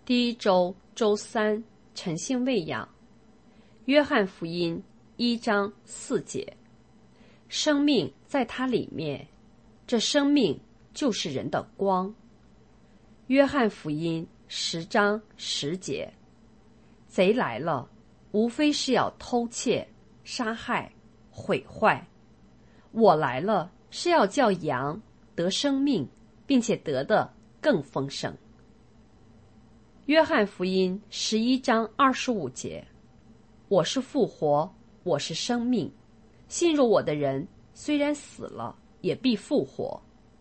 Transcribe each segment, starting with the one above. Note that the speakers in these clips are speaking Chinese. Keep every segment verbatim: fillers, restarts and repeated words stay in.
第一周周三，晨星喂养。约翰福音一章四节，生命在它里面，这生命就是人的光。约翰福音十章十节，贼来了，无非是要偷窃、杀害、毁坏。我来了，是要叫羊得生命，并且得的更丰盛。约翰福音十一章二十五节，我是复活，我是生命，信入我的人，虽然死了，也必复活。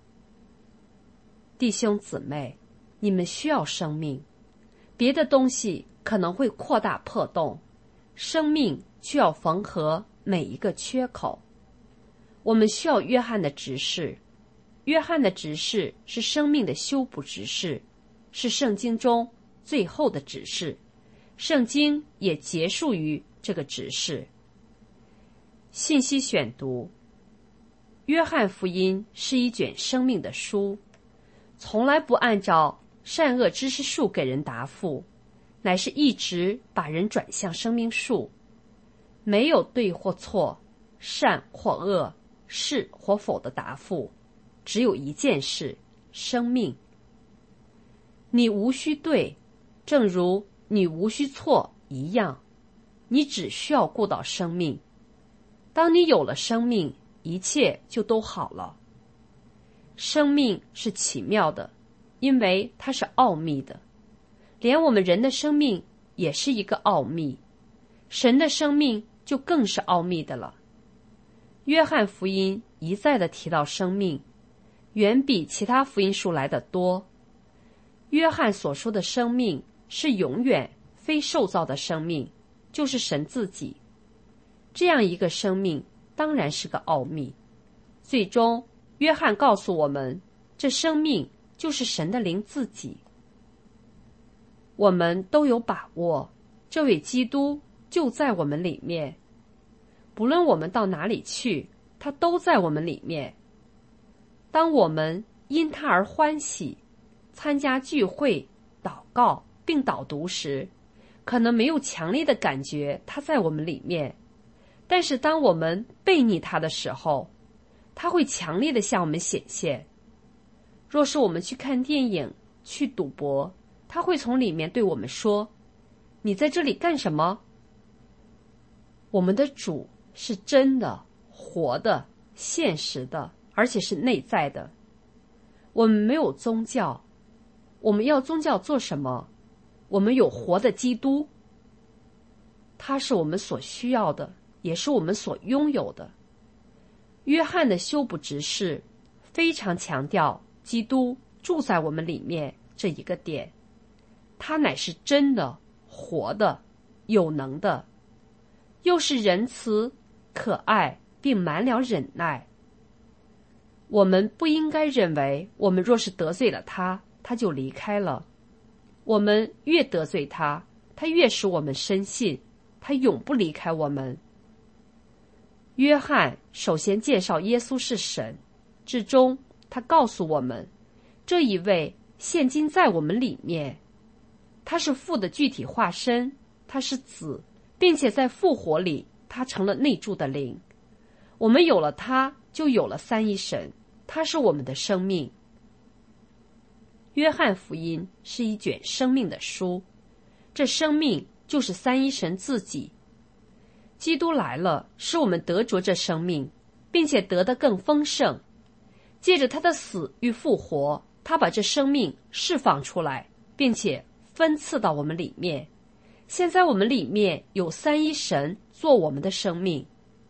弟兄姊妹，你们需要生命，别的东西可能会扩大破洞，生命却要缝合每一个缺口。我们需要约翰的执事，约翰的执事是生命的修补执事，是圣经中最后的指示，圣经也结束于这个指示。信息选读：约翰福音是一卷生命的书，从来不按照善恶知识树给人答复，乃是一直把人转向生命树。没有对或错，善或恶，是或否的答复，只有一件事：生命。你无需对，正如你无需错一样，你只需要顾到生命。当你有了生命，一切就都好了。生命是奇妙的，因为它是奥秘的，连我们人的生命也是一个奥秘，神的生命就更是奥秘的了。约翰福音一再地提到生命，远比其他福音书来得多。约翰所说的生命是永远非受造的生命，就是神自己。这样一个生命当然是个奥秘。最终约翰告诉我们，这生命就是神的灵自己。我们都有把握，这位基督就在我们里面，不论我们到哪里去，他都在我们里面。当我们因他而欢喜，参加聚会、祷告并导读时，可能没有强烈的感觉他在我们里面，但是当我们背逆他的时候，他会强烈的向我们显现。若是我们去看电影、去赌博，他会从里面对我们说：你在这里干什么？我们的主是真的、活的、现实的，而且是内在的。我们没有宗教，我们要宗教做什么？我们有活的基督，他是我们所需要的，也是我们所拥有的。约翰的修补执事非常强调基督住在我们里面这一个点，他乃是真的、活的、有能的，又是仁慈、可爱，并满了忍耐。我们不应该认为我们若是得罪了他，他就离开了。我们越得罪他，他越使我们深信他永不离开我们。约翰首先介绍耶稣是神，至终他告诉我们，这一位现今在我们里面，他是父的具体化身，他是子，并且在复活里他成了内住的灵。我们有了他，就有了三一神，他是我们的生命。约翰福音是一卷生命的书，这生命就是三一神自己。基督来了，使我们得着这生命，并且得得更丰盛。借着他的死与复活，他把这生命释放出来，并且分赐到我们里面。现在我们里面有三一神做我们的生命。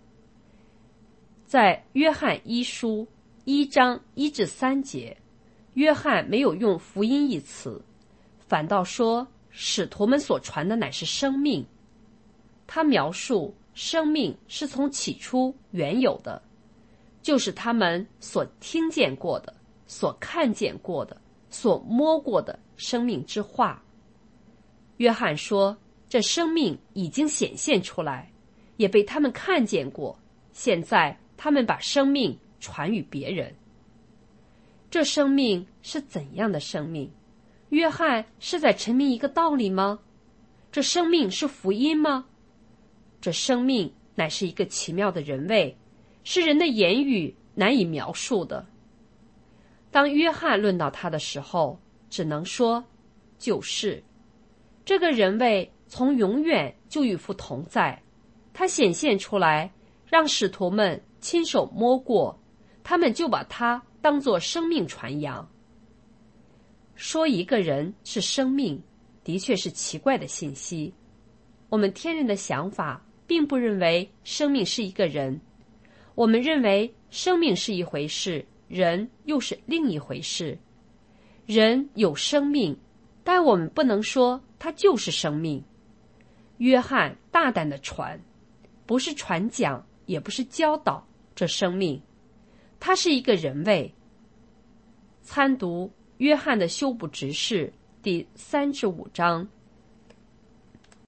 在约翰一书一章一至三节，约翰没有用福音一词，反倒说使徒们所传的乃是生命。他描述生命是从起初原有的，就是他们所听见过的、所看见过的、所摸过的生命之话。约翰说，这生命已经显现出来，也被他们看见过，现在他们把生命传与别人。这生命是怎样的生命？ 约翰是在陈明一个道理吗？这生命是福音吗？这生命乃是一个奇妙的人位，是人的言语难以描述的。当约翰论到他的时候，只能说就是。这个人位从永远就与父同在，他显现出来，让使徒们亲手摸过，他们就把他当作生命传扬。说一个人是生命，的确是奇怪的信息。我们天然的想法并不认为生命是一个人，我们认为生命是一回事，人又是另一回事。人有生命，但我们不能说它就是生命。约翰大胆地传，不是传讲，也不是教导这生命，它是一个人位。参读约翰的修补执事第三至五章